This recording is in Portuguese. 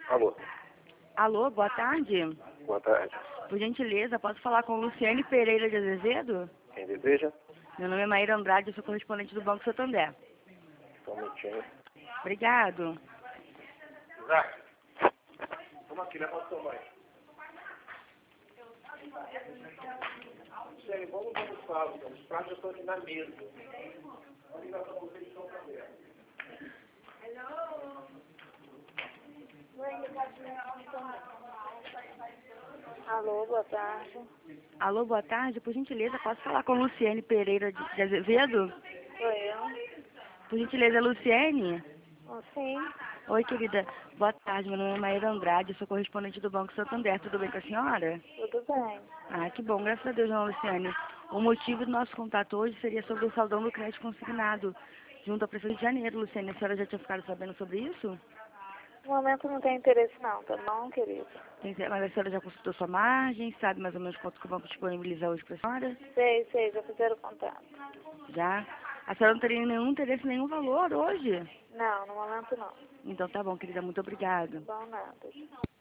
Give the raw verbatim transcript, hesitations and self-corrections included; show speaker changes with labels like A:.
A: Alô,
B: Alô, boa tarde.
A: boa tarde.
B: Por gentileza, posso falar com Luciane Pereira de Azevedo?
A: Quem deseja?
B: Meu nome é Maíra Andrade, eu sou correspondente do Banco Santander.
A: Só um minutinho.
B: Obrigado.
A: Isaac, vamos aqui, leva a sua mãe. Luciane, vamos almoçar, os pratos já estão aqui na mesa. Vamos ligar para vocês que estão para ver.
C: Alô, boa tarde.
B: Alô, boa tarde. Por gentileza, posso falar com Luciane Pereira de de Azevedo?
C: Sou eu.
B: Por gentileza, Luciane?
C: Oh, sim,
B: Oi, querida. Boa tarde, meu nome é Maíra Andrade, eu sou correspondente do Banco Santander. Tudo bem com a senhora?
C: tudo bem.
B: Ah, que bom, graças a Deus, dona Luciane. O motivo do nosso contato hoje seria sobre o saldão do crédito consignado junto à Prefeitura de Janeiro. Luciane, a senhora já tinha ficado sabendo sobre isso?
C: No momento não tem interesse não, tá bom, querido?
B: Tem- Mas a senhora já consultou sua margem, sabe mais ou menos quanto que o banco disponibiliza hoje para a senhora?
C: Sei, sei, já fizeram contato.
B: Já? A senhora não teria nenhum interesse, nenhum valor hoje?
C: Não, no momento não.
B: Então tá bom, querida, muito obrigada.
C: Tá bom, nada.